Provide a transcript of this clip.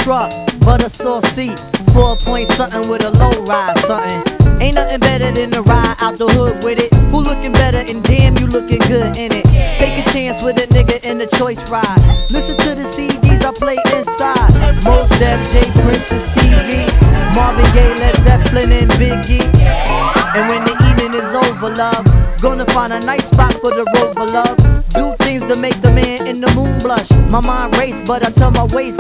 truck, but a sore seat. 4-point something with a low ride something. Ain't nothing better than to ride out the hood with it. Who looking better and damn you looking good in it. Take a chance with a nigga in the choice ride. Listen to the CDs I play inside. Mos Def, J Prince and Stevie, Marvin Gaye, Led Zeppelin and Biggie. And when the evening is over, love, gonna find a nice spot for the rover, love. Do things to make the man in the moon blush. My mind race, but I tell my waist